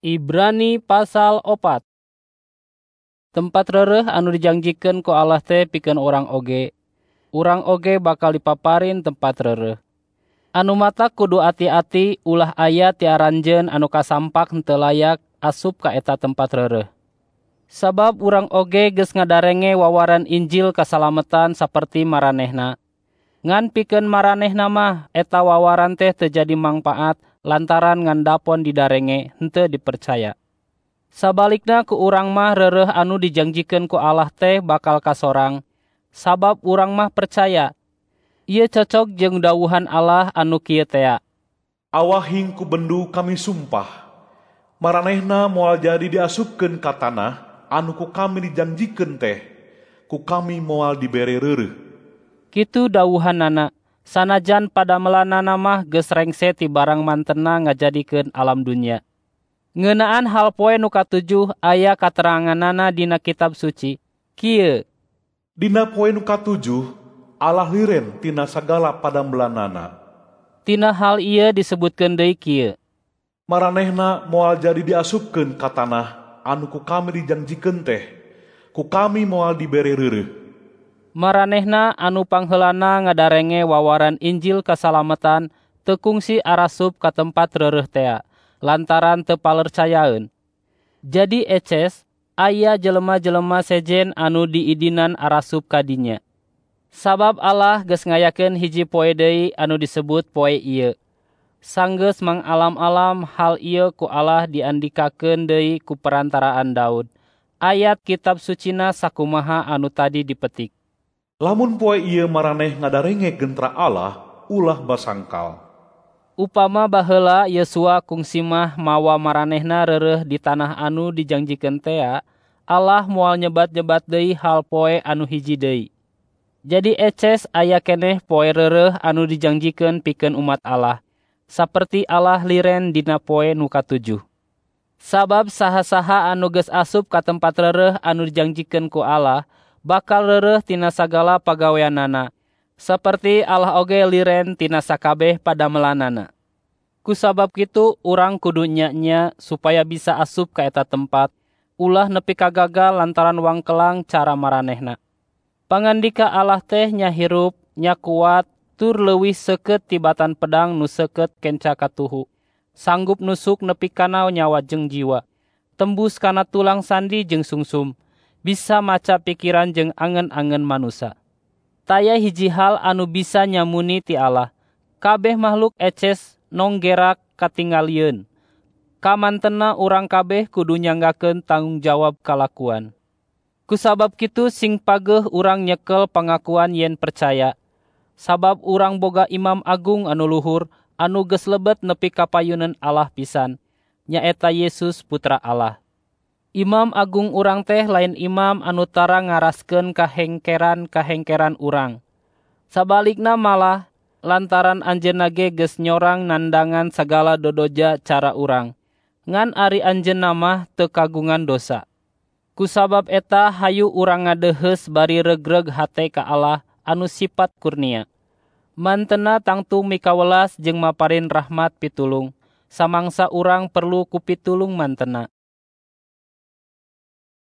Ibrani pasal 4. Tempat rereh anu dijanjikeun ku Allah teh pikeun orang oge. Urang oge bakal dipaparin tempat rereh. Anu mata kudu ati-ati ulah aya ti aranjeun anu kasampak henteu layak asup ka eta tempat rereh. Sabab urang oge geus ngadarenge wawaran Injil kasalametan saperti maranehna. Ngan pikeun maranehna mah eta wawaran teh teu jadi mangpaat lantaran ngandapon didarenge henteu dipercaya. Sabalikna ku urang mah rereh anu dijanjikeun ku Allah teh bakal kasorang, sabab urang mah percaya. Ieu cocok jeung dawuhan Allah anu kieu tea. Awahing ku bendu kami sumpah, maranehna moal jadi diasupkeun ka tanah anu ku kami dijanjikeun teh, ku kami moal dibere reureuh. Kitu dawuhanana, sanajan pada melanana mah geus rengse ti barang mantena ngajadikeun alam dunia. Ngeunaan hal poe nu katujuh aya kateranganana dina kitab suci. Kieu, Dina poe nu katujuh, Allah liren tina sagala padambelanana. tina hal ieu disebutkeun deui kieu. Maranehna moal jadi diasupkeun ka tanah anu ku kami dijanjikeun teh, ku kami moal dibere reureuh. Maranehna anu pangheulana ngadarenge wawaran Injil kasalametan teu kungsi arasup ka tempat rereh tea, lantaran teu palercayaeun. Jadi eces, aya jelema-jelema sejen anu diidinan arasup ka dinya. Sabab Allah geus ngayakeun hiji poe deui anu disebut poe ieu. Sanggeus mangalam-alam hal ieu ku Allah diandikakeun deui ku perantaraan Daud. Ayat kitab sucina sakumaha anu tadi dipetik. Lamun poe ieu maraneh ngadarenge gentra Allah, ulah basangkal. Upama baheula Yosua kungsi mah mawa maranehna reureuh di tanah anu dijanjikeun tea, Allah moal nyebat-nyebat deui hal poe anu hiji deui. Jadi eces aya keneh poe reureuh anu dijanjikeun pikeun umat Allah, saperti Allah liren dina poe nu katujuh. Sabab saha-saha anu geus asup ka tempat reureuh anu dijanjikeun ku Allah, bakal reureuh tina sagala pagaweanana, saperti Allah oge liren tina sakabeh padamelanana. Kusabab kitu urang kudu nya-nya supaya bisa asup ka eta tempat, ulah nepi ka gagal lantaran wangkelang cara maranehna. Pangandika Allah teh nya hirup, nya kuat, tur leuwih seukeut tibatan pedang nu seukeut kenca katuhu, sanggup nusuk nepi kana nyawa jeung jiwa, tembus kana tulang sandi jeung sungsum, bisa maca pikiran jeung angen-angen manusa. Taya hiji hal anu bisa nyamuni ti Allah, kabeh makhluk eces nonggerak katingalieun. Kamantena urang kabeh kudu nyanggakeun tanggung jawab kalakuan. Kusabab kitu sing pageuh urang nyekel pangakuan yen percaya. Sabab urang boga Imam Agung anu luhur, anu geus lebet nepi ka payuneun Allah pisan, nyaeta Yesus Putra Allah. Imam Agung urang teh lain imam anu tara ngaraskeun kahengkeran urang. Sabalikna malah lantaran anjeunna ge geus nyorang nandangan sagala dodoja cara urang, ngan ari anjeunna mah teu kagungan dosa. Kusabab eta hayu urang ngadeuheus bari regreg hate ka Allah anu sipat kurnia. Mantena tangtu mikawelas jeung maparin rahmat pitulung, samangsa urang perlu ku pitulung mantena.